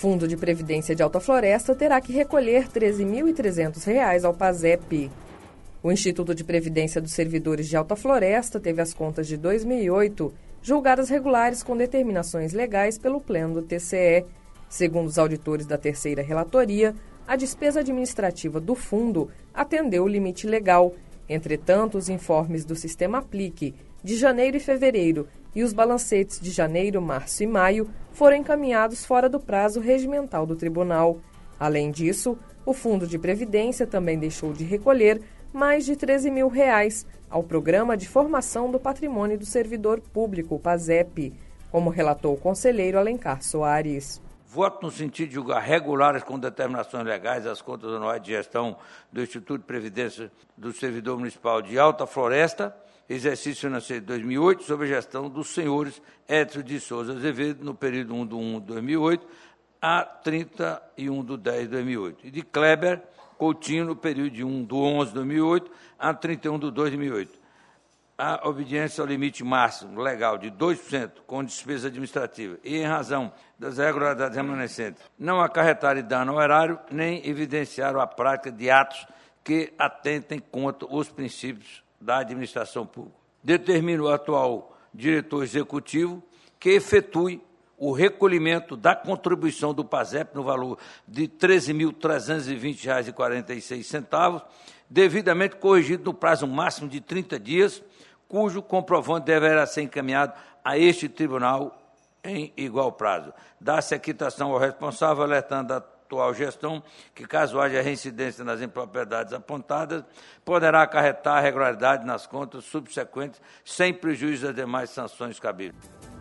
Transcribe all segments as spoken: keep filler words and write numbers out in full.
Fundo de Previdência de Alta Floresta terá que recolher treze mil e trezentos reais ao PASEP. O Instituto de Previdência dos Servidores de Alta Floresta teve as contas de dois mil e oito julgadas regulares com determinações legais pelo Pleno do T C E. Segundo os auditores da terceira relatoria, a despesa administrativa do fundo atendeu o limite legal. Entretanto, os informes do Sistema Aplique de janeiro e fevereiro e os balancetes de janeiro, março e maio foram encaminhados fora do prazo regimental do tribunal. Além disso, o Fundo de Previdência também deixou de recolher mais de treze mil reais ao Programa de Formação do Patrimônio do Servidor Público, o PASEP, como relatou o conselheiro Alencar Soares. Voto no sentido de julgar regulares com determinações legais as contas anuais de gestão do Instituto de Previdência do Servidor Municipal de Alta Floresta, exercício financeiro de dois mil e oito, sob a gestão dos senhores Edson de Souza Azevedo, no período um de um de dois mil e oito a trinta e um de dez de dois mil e oito, e de Kleber Coutinho, no período de um de onze de dois mil e oito a trinta e um de dois de dois mil e oito. A obediência ao limite máximo legal de dois por cento com despesa administrativa e em razão das irregularidades remanescentes, não acarretar dano ao erário, nem evidenciar a prática de atos que atentem contra os princípios da administração pública. Determina o atual diretor executivo que efetue o recolhimento da contribuição do PASEP no valor de treze mil trezentos e vinte reais e quarenta e seis centavos, devidamente corrigido no prazo máximo de trinta dias, cujo comprovante deverá ser encaminhado a este tribunal em igual prazo. Dá-se a quitação ao responsável, alertando a atual gestão que, caso haja reincidência nas impropriedades apontadas, poderá acarretar regularidade nas contas subsequentes, sem prejuízo das demais sanções cabíveis.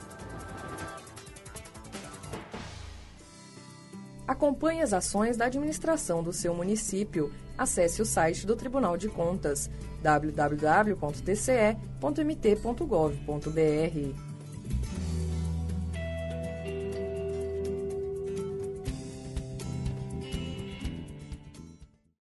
Acompanhe as ações da administração do seu município. Acesse o site do Tribunal de Contas, w w w ponto t c e ponto m t ponto gov ponto b r.